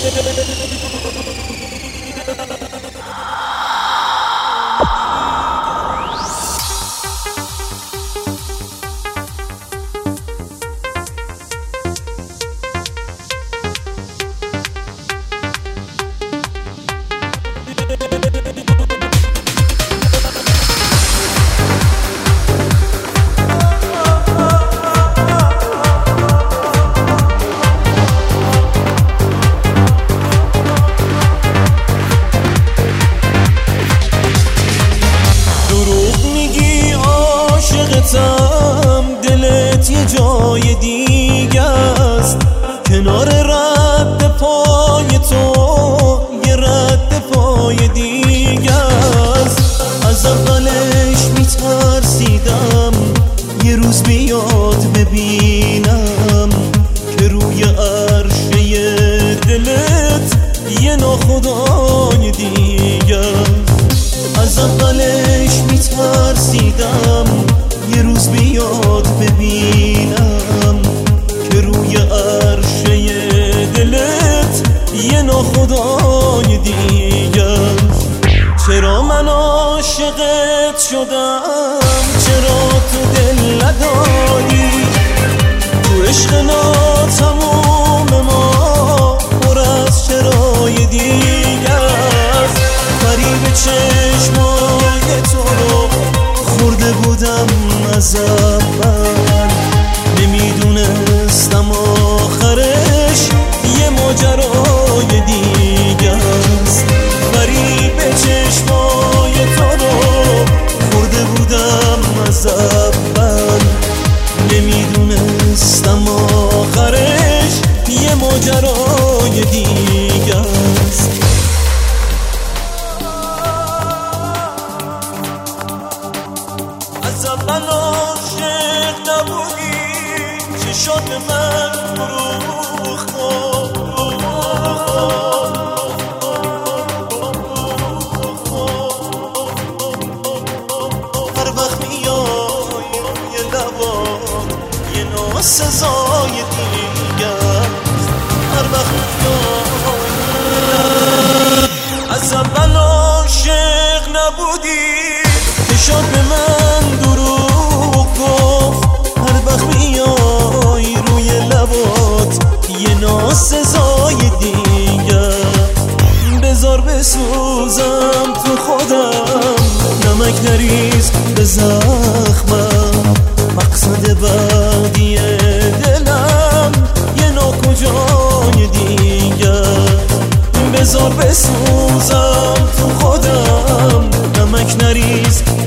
دلت یه جای دیگه است، کنار رد پای تو یه رد پای دیگه است. از اولش میترسیدم یه روز بیاد ببینم که روی عرشه دلت یه ناخدای دیگه است. از اولش میترسیدم یه روز بیاد ببینم که روی عرشه دلت یه ناخدای دیگه است. چرا من عاشقت شدم، چرا تو دل نداری؟ تو عشق ناتموم ما پر از چرای دیگه است. فریب چشمای تو رو خورده بودم از اول، نمیدونستم آخرش یه ماجرای دیگه است. فریب چشمای تو رو خورده بودم از اول، نمیدونستم آخرش یه ماجرای دیگه است. از اول عاشق نبودی، چشات من فروخت. هر وقت میای یه لبات یه ناسزای دیگه است. هر وقت میای از اول عاشق نبودی، چشات به من دروغ گفت. هر وقت میای روی لبات یه ناسزای دیگه. بذار بسوزم تو خودم، نمک نریز به زخمم. مقصد بعدی دلم یه ناکجای دیگه. بذار بسوزم تو خودم، نمک نریز